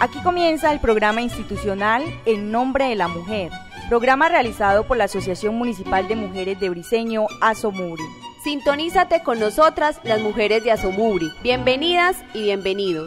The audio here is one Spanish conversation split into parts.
Aquí comienza el programa institucional En Nombre de la Mujer, programa realizado por la Asociación Municipal de Mujeres de Briceño, ASOMUBRI. Sintonízate con nosotras, las mujeres de ASOMUBRI. Bienvenidas y bienvenidos.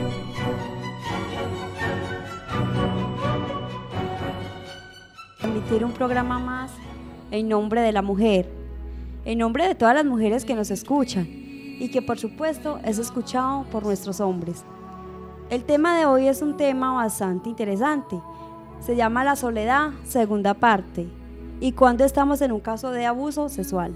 Emitir un programa más en nombre de la mujer, en nombre de todas las mujeres que nos escuchan y que por supuesto es escuchado por nuestros hombres. El tema de hoy es un tema bastante interesante. Se llama la soledad, segunda parte, y cuando estamos en un caso de abuso sexual.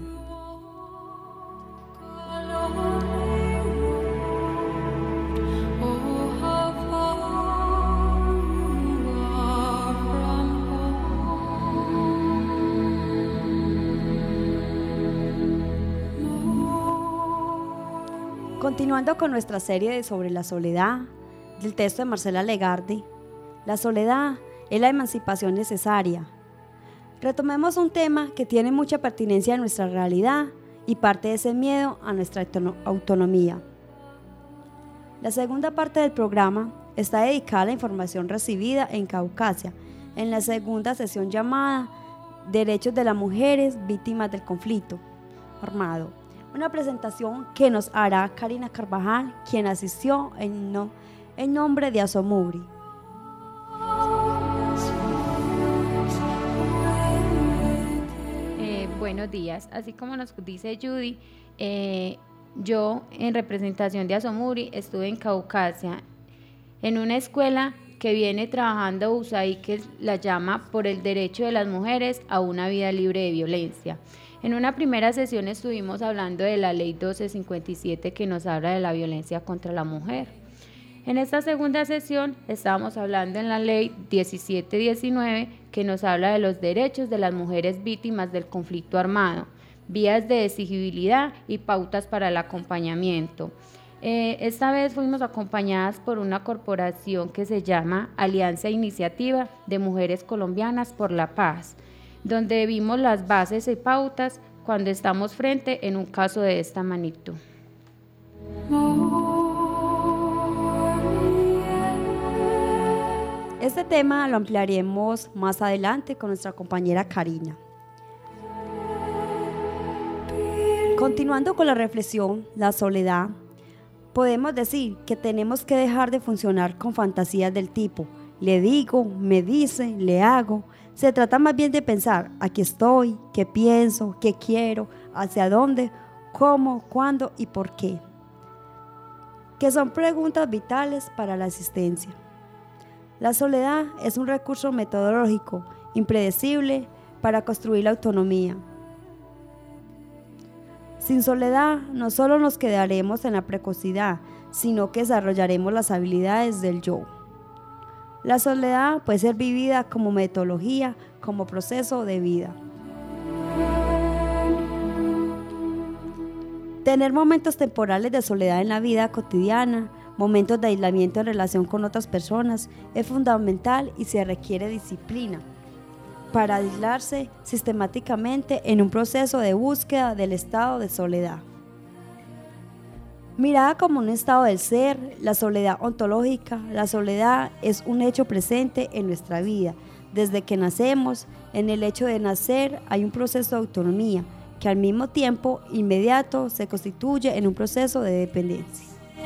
Continuando con nuestra serie sobre la soledad, del texto de Marcela Legarde, la soledad es la emancipación necesaria. Retomemos un tema que tiene mucha pertinencia en nuestra realidad y parte de ese miedo a nuestra autonomía. La segunda parte del programa está dedicada a la información recibida en Caucasia, en la segunda sesión llamada Derechos de las Mujeres Víctimas del Conflicto Armado. Una presentación que nos hará Karina Carvajal, quien asistió en nombre de ASOMUBRI. Buenos días, así como nos dice Judy, yo en representación de ASOMUBRI estuve en Caucasia, en una escuela que viene trabajando USAID, que la llama por el derecho de las mujeres a una vida libre de violencia. En una primera sesión estuvimos hablando de la ley 1257 que nos habla de la violencia contra la mujer. En esta segunda sesión estábamos hablando en la ley 1719 que nos habla de los derechos de las mujeres víctimas del conflicto armado, vías de exigibilidad y pautas para el acompañamiento. Esta vez fuimos acompañadas por una corporación que se llama Alianza Iniciativa de Mujeres Colombianas por la Paz, donde vimos las bases y pautas cuando estamos frente en un caso de esta magnitud. Este tema lo ampliaremos más adelante con nuestra compañera Karina. Continuando con la reflexión, la soledad, podemos decir que tenemos que dejar de funcionar con fantasías del tipo le digo, me dice, le hago. Se trata más bien de pensar, aquí estoy, qué pienso, qué quiero, hacia dónde, cómo, cuándo y por qué. Que son preguntas vitales para la existencia. La soledad es un recurso metodológico impredecible para construir la autonomía. Sin soledad no solo nos quedaremos en la precocidad, sino que desarrollaremos las habilidades del yo. La soledad puede ser vivida como metodología, como proceso de vida. Tener momentos temporales de soledad en la vida cotidiana, momentos de aislamiento en relación con otras personas, es fundamental y se requiere disciplina para aislarse sistemáticamente en un proceso de búsqueda del estado de soledad. Mirada como un estado del ser, la soledad ontológica, la soledad es un hecho presente en nuestra vida. Desde que nacemos, en el hecho de nacer hay un proceso de autonomía que al mismo tiempo inmediato se constituye en un proceso de dependencia.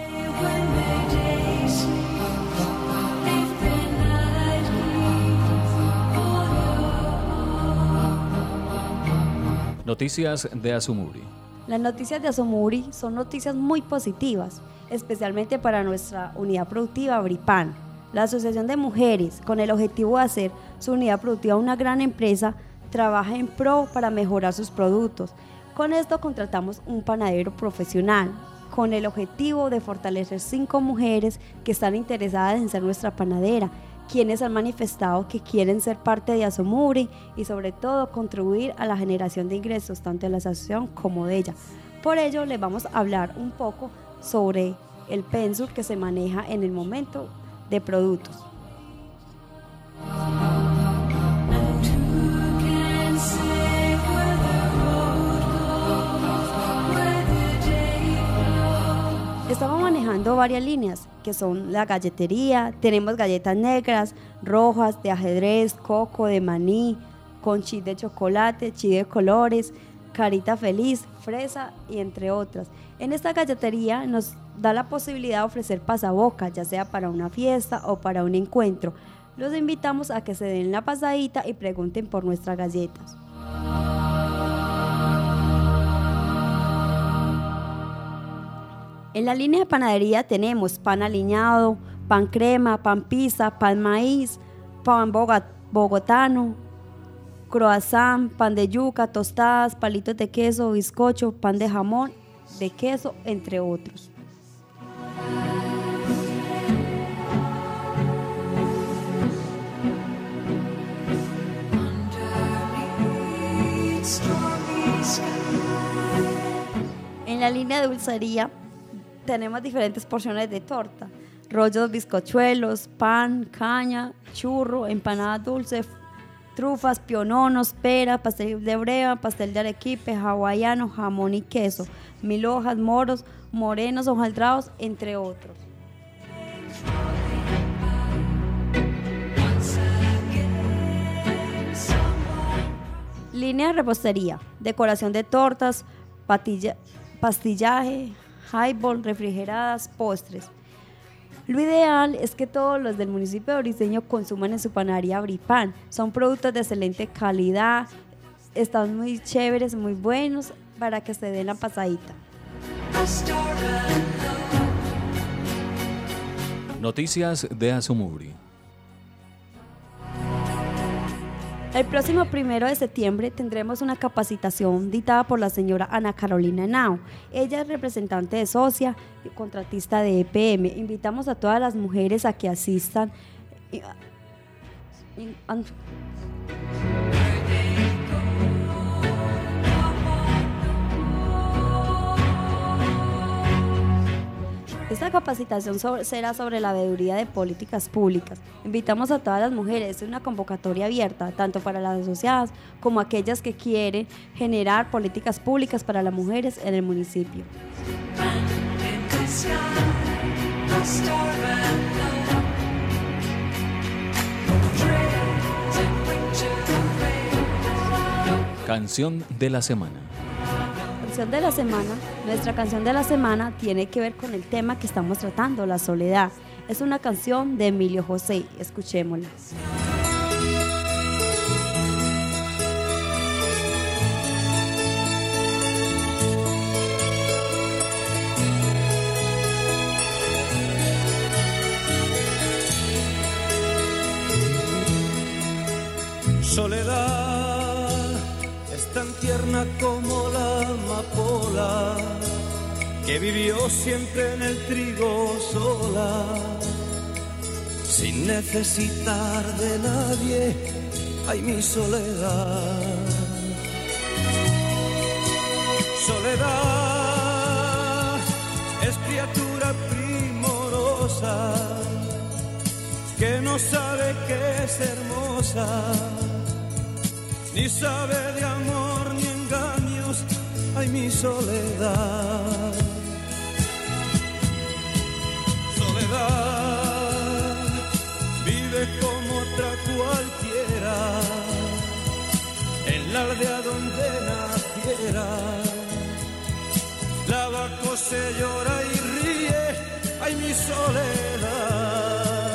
Noticias de ASOMUBRI. Las noticias de ASOMUBRI son noticias muy positivas, especialmente para nuestra unidad productiva BRIPAN. La Asociación de Mujeres, con el objetivo de hacer su unidad productiva una gran empresa, trabaja en pro para mejorar sus productos. Con esto contratamos un panadero profesional, con el objetivo de fortalecer 5 mujeres que están interesadas en ser nuestra panadera, quienes han manifestado que quieren ser parte de ASOMUBRI y sobre todo contribuir a la generación de ingresos tanto de la asociación como de ella. Por ello les vamos a hablar un poco sobre el pensum que se maneja en el momento de productos. Estamos manejando varias líneas, que son la galletería, tenemos galletas negras, rojas, de ajedrez, coco, de maní, con chip de chocolate, chip de colores, carita feliz, fresa y entre otras. En esta galletería nos da la posibilidad de ofrecer pasabocas, ya sea para una fiesta o para un encuentro. Los invitamos a que se den la pasadita y pregunten por nuestras galletas. En la línea de panadería tenemos pan aliñado, pan crema, pan pizza, pan maíz, pan bogotano, croissant, pan de yuca, tostadas, palitos de queso, bizcocho, pan de jamón, de queso, entre otros. En la línea de dulcería tenemos diferentes porciones de torta, rollos bizcochuelos, pan, caña, churro, empanadas dulces, trufas, piononos, pera, pastel de breva, pastel de arequipe, hawaiano, jamón y queso, 1000 hojas, moros, morenos, hojaldrados, entre otros. Línea de repostería, decoración de tortas, pastillaje, highball, refrigeradas, postres. Lo ideal es que todos los del municipio de Briceño consuman en su panadería Bripan. Son productos de excelente calidad, están muy chéveres, muy buenos para que se den la pasadita. Noticias de Azumuri. El próximo 1 de septiembre tendremos una capacitación dictada por la señora Ana Carolina Henao. Ella es representante de Socia y contratista de EPM. Invitamos a todas las mujeres a que asistan. Esta capacitación será sobre la veeduría de políticas públicas. Invitamos a todas las mujeres, es una convocatoria abierta, tanto para las asociadas como aquellas que quieren generar políticas públicas para las mujeres en el municipio. Canción de la semana. De la semana, nuestra canción de la semana tiene que ver con el tema que estamos tratando, la soledad. Es una canción de Emilio José, escuchémosla. Soledad es tan tierna como la amapola, que vivió siempre en el trigo sola, sin necesitar de nadie. Ay, mi soledad. Soledad es criatura primorosa, que no sabe que es hermosa, ni sabe de amor ni engaños. Ay, mi soledad. Soledad vive como otra cualquiera, en la aldea donde naciera. Lava, cose, llora y ríe. Ay, mi soledad.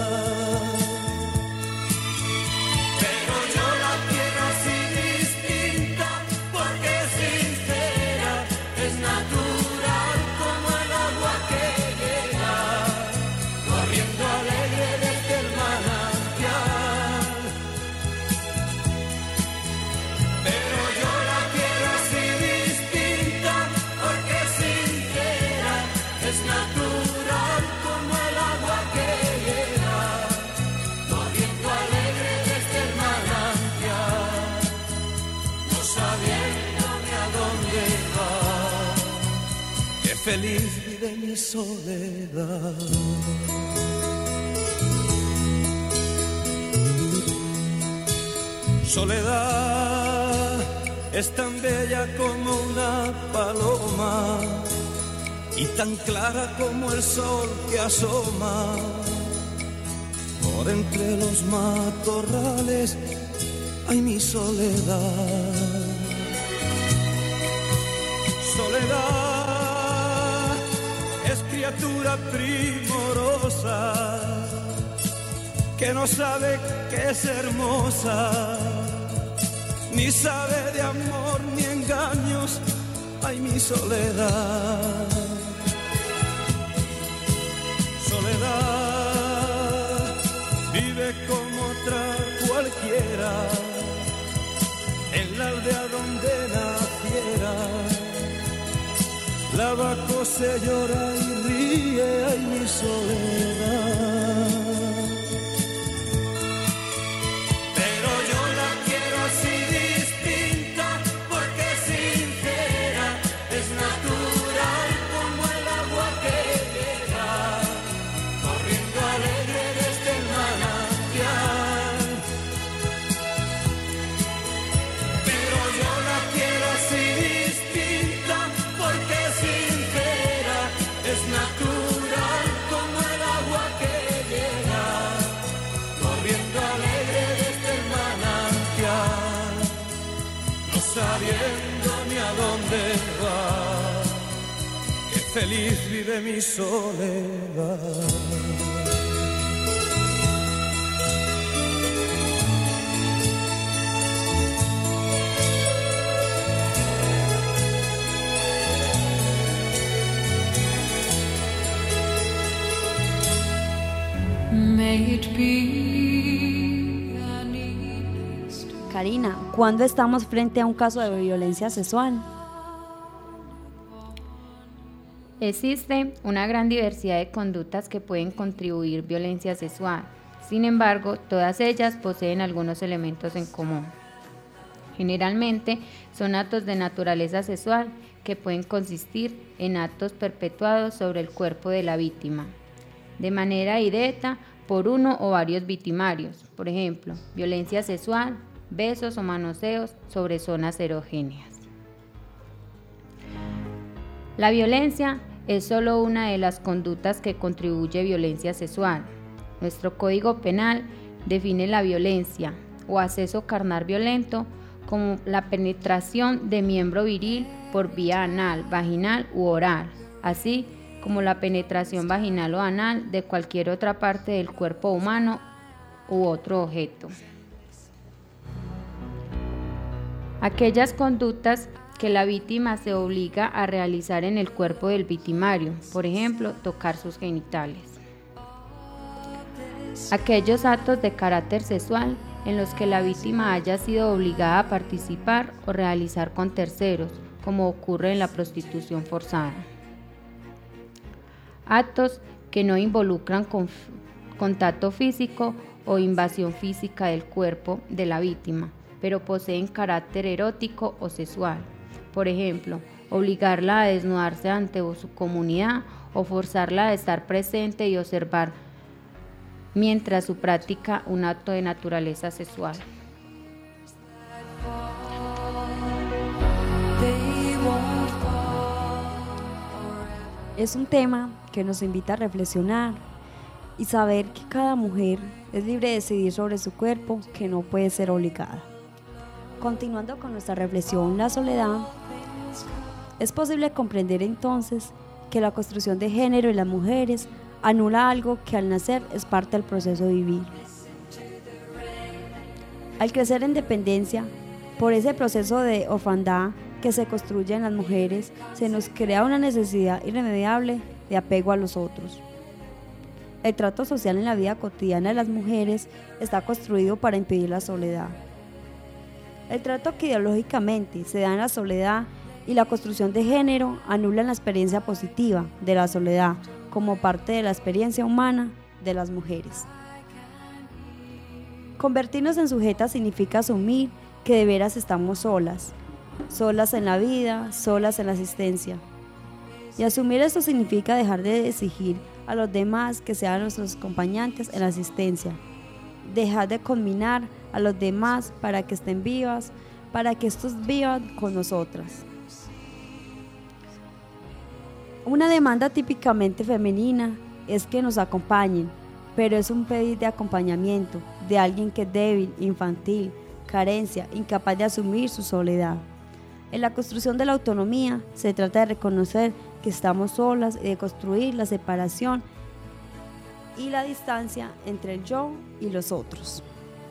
Feliz vive mi soledad. Soledad es tan bella como una paloma, y tan clara como el sol que asoma por entre los matorrales. Ay, mi soledad, soledad es criatura primorosa que no sabe que es hermosa, ni sabe de amor ni engaños. Ay, mi soledad, soledad vive como otra cualquiera en la aldea donde naciera. Lava, cose, llora y ríe. Ay, mi soledad. Pero yo la quiero así distinta, porque es sincera, es natural como el agua que llega corriendo alegre desde el manantial. Pero yo la quiero así distinta, porque es sincera, es natural como el agua que llega corriendo alegre desde el manantial, no sabiendo ni a dónde va, que feliz vive mi soledad. Karina, ¿cuándo estamos frente a un caso de violencia sexual? Existe una gran diversidad de conductas que pueden contribuir violencia sexual. Sin embargo, todas ellas poseen algunos elementos en común. Generalmente son actos de naturaleza sexual que pueden consistir en actos perpetuados sobre el cuerpo de la víctima, de manera directa por uno o varios victimarios. Por ejemplo, violencia sexual, besos o manoseos sobre zonas erógenas. La violencia es solo una de las conductas que contribuye a violencia sexual. Nuestro Código Penal define la violencia o acceso carnal violento como la penetración de miembro viril por vía anal, vaginal u oral, así como la penetración vaginal o anal de cualquier otra parte del cuerpo humano u otro objeto. Aquellas conductas que la víctima se obliga a realizar en el cuerpo del victimario, por ejemplo, tocar sus genitales. Aquellos actos de carácter sexual en los que la víctima haya sido obligada a participar o realizar con terceros, como ocurre en la prostitución forzada. Actos que no involucran contacto físico o invasión física del cuerpo de la víctima, pero poseen carácter erótico o sexual. Por ejemplo, obligarla a desnudarse ante su comunidad o forzarla a estar presente y observar mientras su práctica un acto de naturaleza sexual. Es un tema que nos invita a reflexionar y saber que cada mujer es libre de decidir sobre su cuerpo, que no puede ser obligada. Continuando con nuestra reflexión, la soledad, es posible comprender entonces que la construcción de género en las mujeres anula algo que al nacer es parte del proceso de vivir. Al crecer en dependencia, por ese proceso de orfandad que se construye en las mujeres, se nos crea una necesidad irremediable de apego a los otros. El trato social en la vida cotidiana de las mujeres está construido para impedir la soledad. El trato que ideológicamente se da en la soledad y la construcción de género anulan la experiencia positiva de la soledad como parte de la experiencia humana de las mujeres. Convertirnos en sujetas significa asumir que de veras estamos solas, solas en la vida, solas en la existencia. Y asumir esto significa dejar de exigir a los demás que sean nuestros acompañantes en la existencia, dejar de conminar a los demás para que estén vivas, para que estos vivan con nosotras. Una demanda típicamente femenina es que nos acompañen, pero es un pedir de acompañamiento de alguien que es débil, infantil, carencia, incapaz de asumir su soledad. En la construcción de la autonomía se trata de reconocer que estamos solas y de construir la separación y la distancia entre el yo y los otros.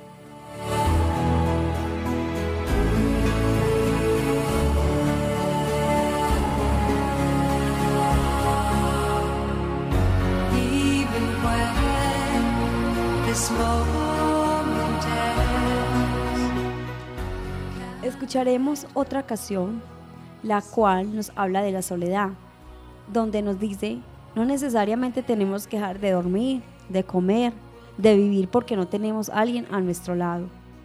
Escucharemos otra canción, la cual nos habla de la soledad, donde nos dice, no necesariamente tenemos que dejar de dormir, de comer, de vivir porque no tenemos a alguien a nuestro lado.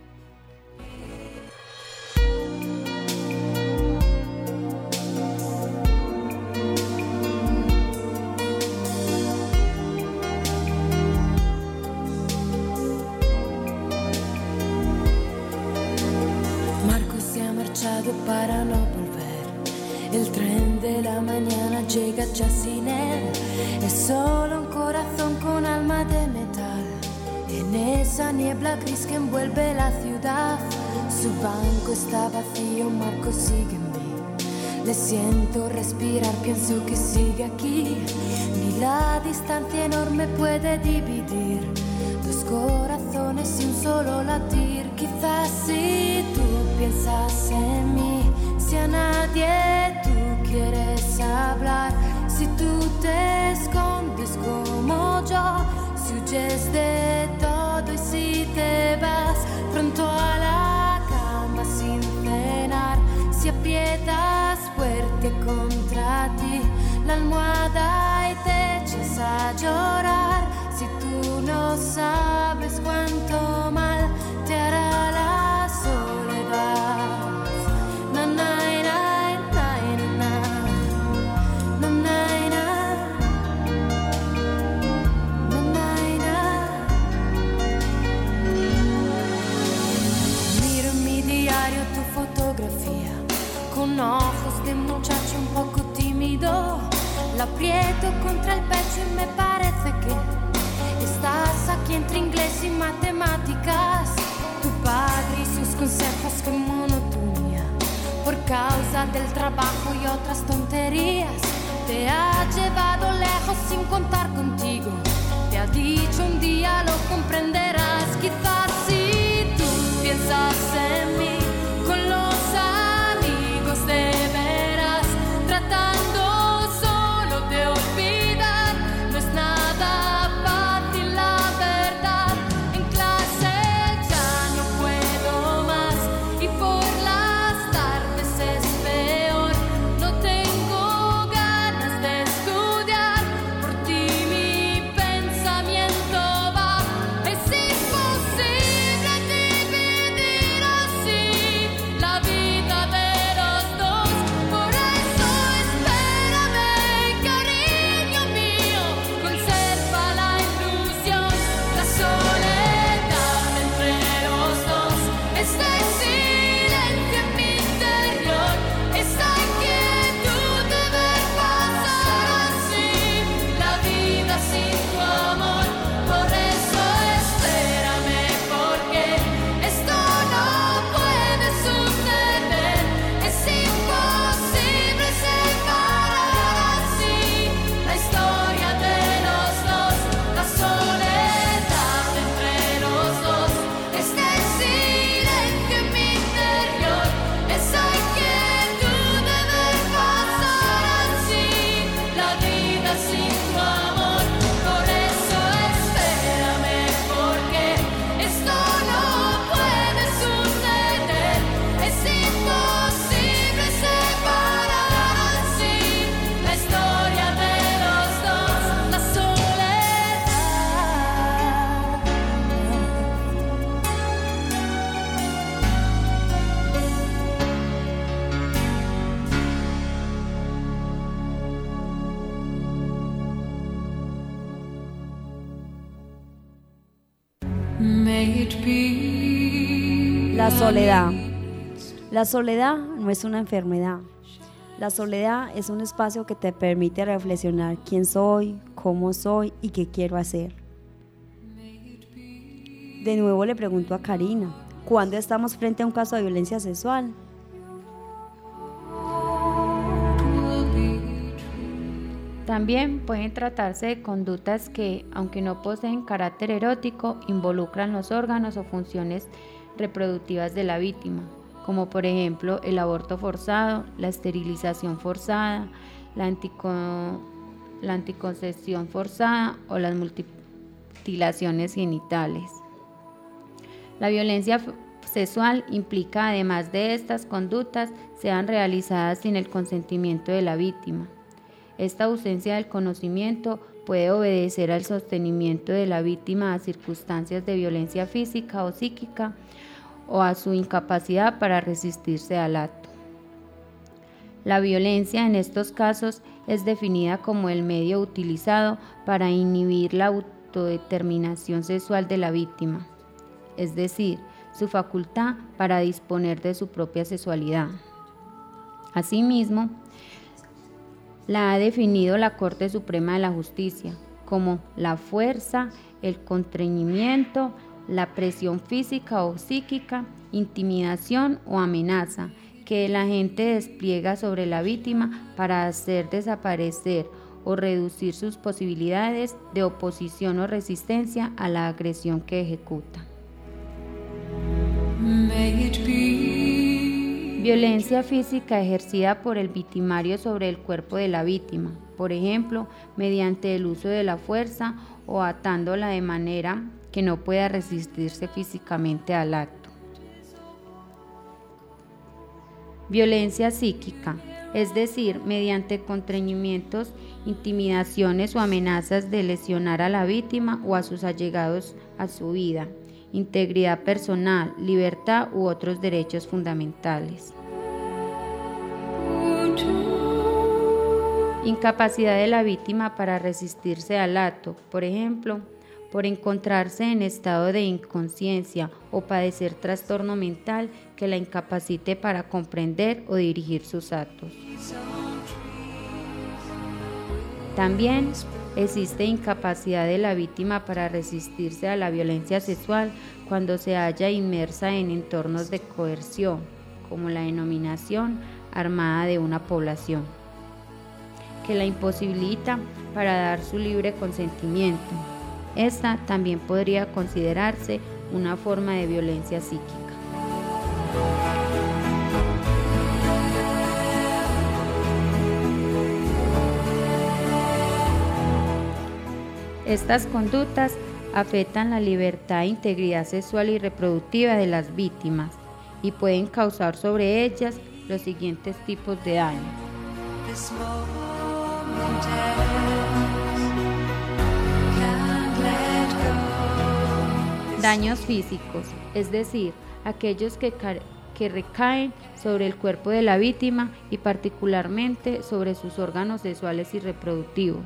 Para no volver, el tren de la mañana llega ya sin él, es solo un corazón con alma de metal, en esa niebla gris que envuelve la ciudad, su banco está vacío, Marco sigue en mí, le siento respirar, pienso que sigue aquí, ni la distancia enorme puede dividir dos corazones sin un solo latir, quizás si tú piensas en mí, si a nadie tú quieres hablar, si tú te escondes como yo, si huyes de todo y si te vas pronto a la cama sin cenar, si aprietas fuerte contra ti la almohada y te echas a llorar, si tú no sabes cuánto mal te hará la soledad. Na, na, na, na, na, na, na, na, na, na. Miro en mi diario tu fotografía, con ojos de muchacho un poco tímido, la aprieto contra el pecho y me parece que estás aquí entre inglés y matemáticas, tu padre y sus consejos con monotonía, por causa del trabajo y otras tonterías, te ha llevado lejos sin contar contigo, te ha dicho un día lo comprenderás, quizás si tú piensas en mí, con los amigos de veras, tratando solo de olvidar, no es nada fácil la verdad, en clase ya no puedo más y por las tardes es peor, no tengo ganas de estudiar, por ti mi pensamiento va, es imposible dividir así la vida de los dos, por eso espérame cariño mío, conserva la ilusión, la soledad entre los dos, este silencio en mi interior, esta inquietud de ver pasar así la vida sin tu amor, por eso espérame porque esto no puede suceder, es imposible separar así la historia de los dos, la soledad entre los dos, este silencio en mi interior, esa inquietud de ver pasar así la vida sin tu amor, por eso espérame porque esto no puede suceder, es imposible separar así la historia de los dos, la soledad. May it be La soledad. La soledad no es una enfermedad. La soledad es un espacio que te permite reflexionar quién soy, cómo soy y qué quiero hacer. De nuevo le pregunto a Karina, ¿cuándo estamos frente a un caso de violencia sexual? También pueden tratarse de conductas que, aunque no poseen carácter erótico, involucran los órganos o funciones reproductivas de la víctima, como por ejemplo el aborto forzado, la esterilización forzada, la anticoncepción forzada o las mutilaciones genitales. La violencia sexual implica, además de estas conductas, sean realizadas sin el consentimiento de la víctima. Esta ausencia del conocimiento puede obedecer al sostenimiento de la víctima a circunstancias de violencia física o psíquica o a su incapacidad para resistirse al acto. La violencia en estos casos es definida como el medio utilizado para inhibir la autodeterminación sexual de la víctima, es decir, su facultad para disponer de su propia sexualidad. Asimismo, la ha definido la Corte Suprema de la Justicia como la fuerza, el constreñimiento, la presión física o psíquica, intimidación o amenaza que el agente despliega sobre la víctima para hacer desaparecer o reducir sus posibilidades de oposición o resistencia a la agresión que ejecuta. Violencia física ejercida por el victimario sobre el cuerpo de la víctima, por ejemplo, mediante el uso de la fuerza o atándola de manera que no pueda resistirse físicamente al acto. Violencia psíquica, es decir, mediante constreñimientos, intimidaciones o amenazas de lesionar a la víctima o a sus allegados a su vida, integridad personal, libertad u otros derechos fundamentales. Incapacidad de la víctima para resistirse al acto, por ejemplo, por encontrarse en estado de inconsciencia o padecer trastorno mental que la incapacite para comprender o dirigir sus actos. También existe incapacidad de la víctima para resistirse a la violencia sexual cuando se halla inmersa en entornos de coerción, como la denominación armada de una población, que la imposibilita para dar su libre consentimiento. Esta también podría considerarse una forma de violencia psíquica. Estas conductas afectan la libertad e integridad sexual y reproductiva de las víctimas y pueden causar sobre ellas los siguientes tipos de daños. Daños físicos, es decir, aquellos que recaen sobre el cuerpo de la víctima y particularmente sobre sus órganos sexuales y reproductivos.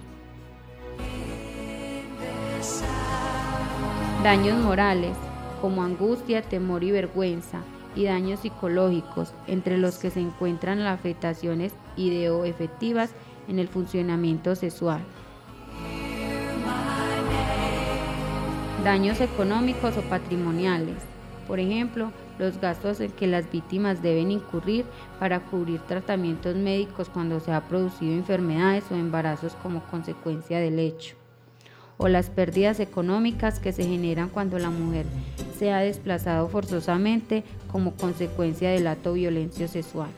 Daños morales, como angustia, temor y vergüenza, y daños psicológicos, entre los que se encuentran las afectaciones ideoafectivas en el funcionamiento sexual. Daños económicos o patrimoniales, por ejemplo, los gastos en que las víctimas deben incurrir para cubrir tratamientos médicos cuando se han producido enfermedades o embarazos como consecuencia del hecho, o las pérdidas económicas que se generan cuando la mujer se ha desplazado forzosamente como consecuencia del acto violento sexual.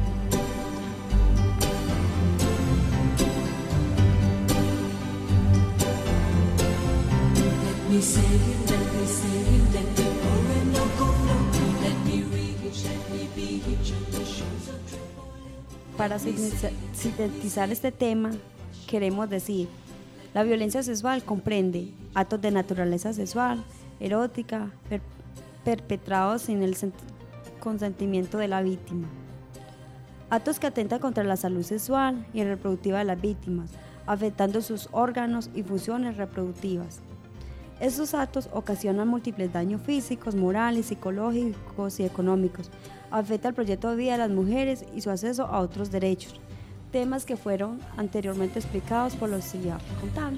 Para sintetizar este tema, queremos decir: la violencia sexual comprende actos de naturaleza sexual, erótica, perpetrados sin el consentimiento de la víctima. Actos que atentan contra la salud sexual y reproductiva de las víctimas, afectando sus órganos y funciones reproductivas. Estos actos ocasionan múltiples daños físicos, morales, psicológicos y económicos. Afecta el proyecto de vida de las mujeres y su acceso a otros derechos, temas que fueron anteriormente explicados por la auxiliar contable.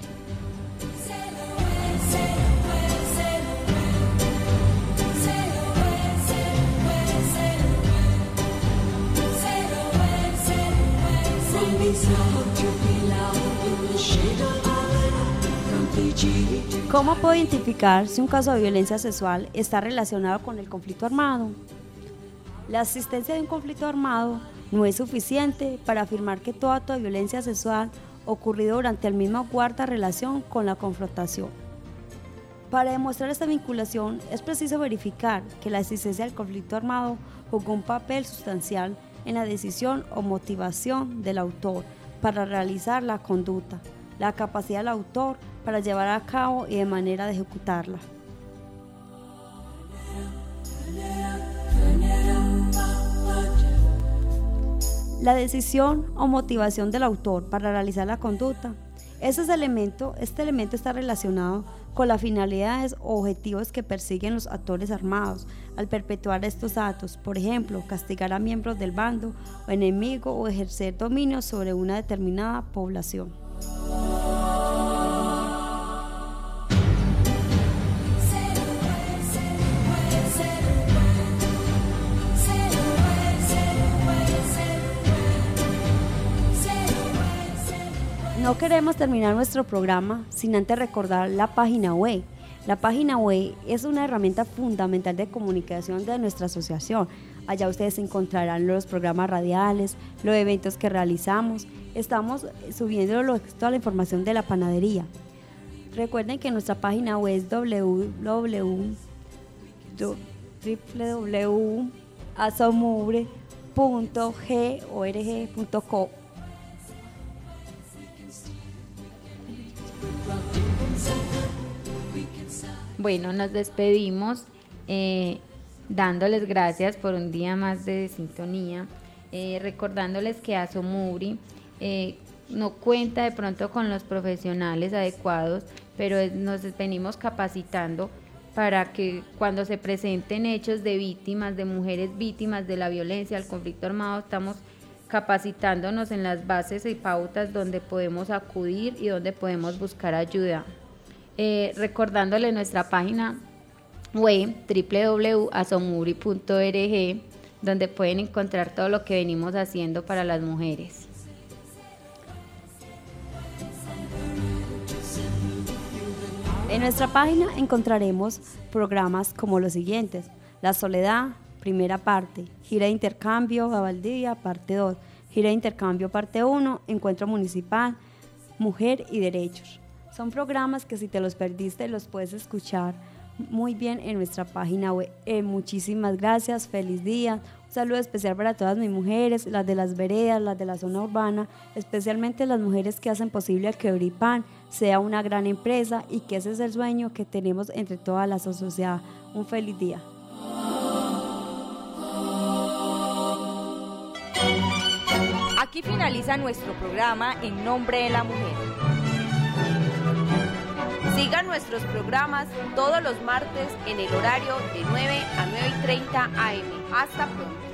¿Cómo puedo identificar si un caso de violencia sexual está relacionado con el conflicto armado? La existencia de un conflicto armado no es suficiente para afirmar que todo acto de violencia sexual ocurrido durante el mismo guarda relación con la confrontación. Para demostrar esta vinculación es preciso verificar que la existencia del conflicto armado jugó un papel sustancial en la decisión o motivación del autor para realizar la conducta, la capacidad del autor para llevar a cabo y de manera de ejecutarla. La decisión o motivación del autor para realizar la conducta. Este elemento está relacionado con las finalidades o objetivos que persiguen los actores armados al perpetuar estos actos, por ejemplo, castigar a miembros del bando o enemigo o ejercer dominio sobre una determinada población. No queremos terminar nuestro programa sin antes recordar la página web. La página web es una herramienta fundamental de comunicación de nuestra asociación. Allá ustedes encontrarán los programas radiales, los eventos que realizamos. Estamos subiendo toda la información de la panadería. Recuerden que nuestra página web es www.asomure.org.co. Bueno, nos despedimos dándoles gracias por un día más de sintonía, recordándoles que ASOMURI no cuenta de pronto con los profesionales adecuados, pero nos venimos capacitando para que cuando se presenten hechos de víctimas, de mujeres víctimas de la violencia, del conflicto armado, estamos capacitándonos en las bases y pautas donde podemos acudir y donde podemos buscar ayuda. Recordándole nuestra página web www.asomuri.org, donde pueden encontrar todo lo que venimos haciendo para las mujeres. En nuestra página encontraremos programas como los siguientes: La Soledad, primera parte; Gira de Intercambio a Valdivia, parte 2; Gira de Intercambio, parte 1; Encuentro Municipal, Mujer y Derechos. Son programas que si te los perdiste los puedes escuchar muy bien en nuestra página web. Muchísimas gracias, feliz día. Un saludo especial para todas mis mujeres, las de las veredas, las de la zona urbana, especialmente las mujeres que hacen posible que Bripan sea una gran empresa y que ese es el sueño que tenemos entre toda la sociedad. Un feliz día. Aquí finaliza nuestro programa En Nombre de la Mujer. Sigan nuestros programas todos los martes en el horario de 9 a 9:30 am. Hasta pronto.